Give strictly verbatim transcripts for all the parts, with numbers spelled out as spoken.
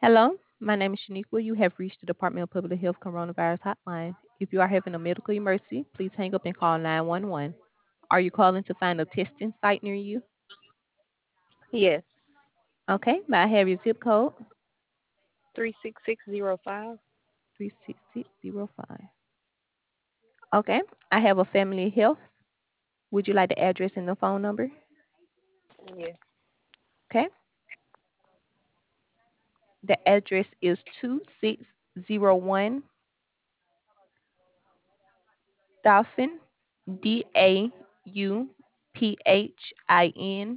Hello, my name is Shaniqua. You have reached the Department of Public Health Coronavirus Hotline. If you are having a medical emergency, please hang up and call nine one one. Are you calling to find a testing site near you? Yes, Okay, may I have your zip code? three six six zero five. three six six zero five. Okay, I have a family health. Would you like the address and the phone number? Yes. Okay, the address is two six zero one Dolphin, D A U P H I N,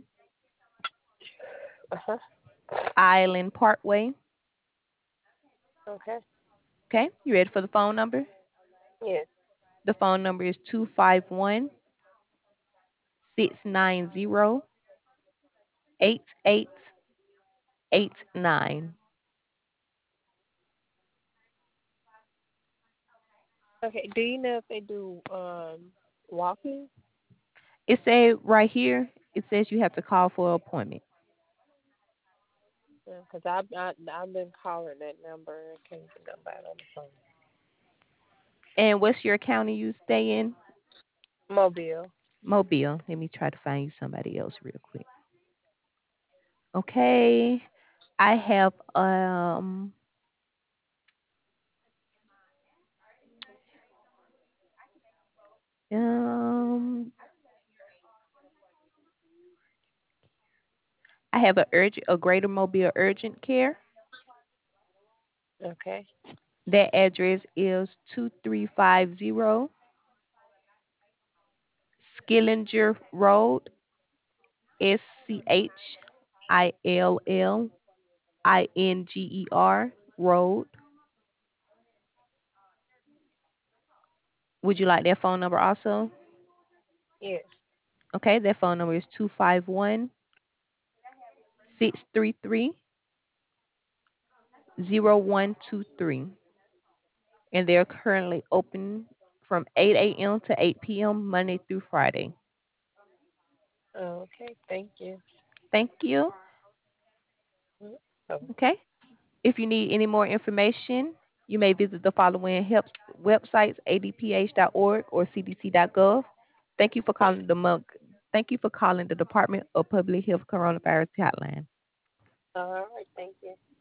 Uh huh. Island Parkway. Okay. Okay, you ready for the phone number? Yes. The phone number is two five one, six nine zero, eight eight eight nine. Okay. Do you know if they do um walking? It says right here, it says you have to call for an appointment. Because I've I, I've been calling that number and can't get nobody on the phone. And what's your county you stay in? Mobile. Mobile. Let me try to find you somebody else real quick. Okay. I have um um I have a urgent a greater mobile urgent care. Okay. That address is two three five zero Skillinger Road, S C H I L L I N G E R Road. Would you like that phone number also? Yes. Okay, that phone number is two five one, six three three, zero one two three. And they're currently open from eight a m to eight p m Monday through Friday. Okay. Thank you. Thank you. Mm. Oh, Okay. If you need any more information, you may visit the following help websites: a d p h dot org or c d c dot gov. Thank you for calling the monk. Thank you for calling the Department of Public Health Coronavirus Hotline. all right. Thank you.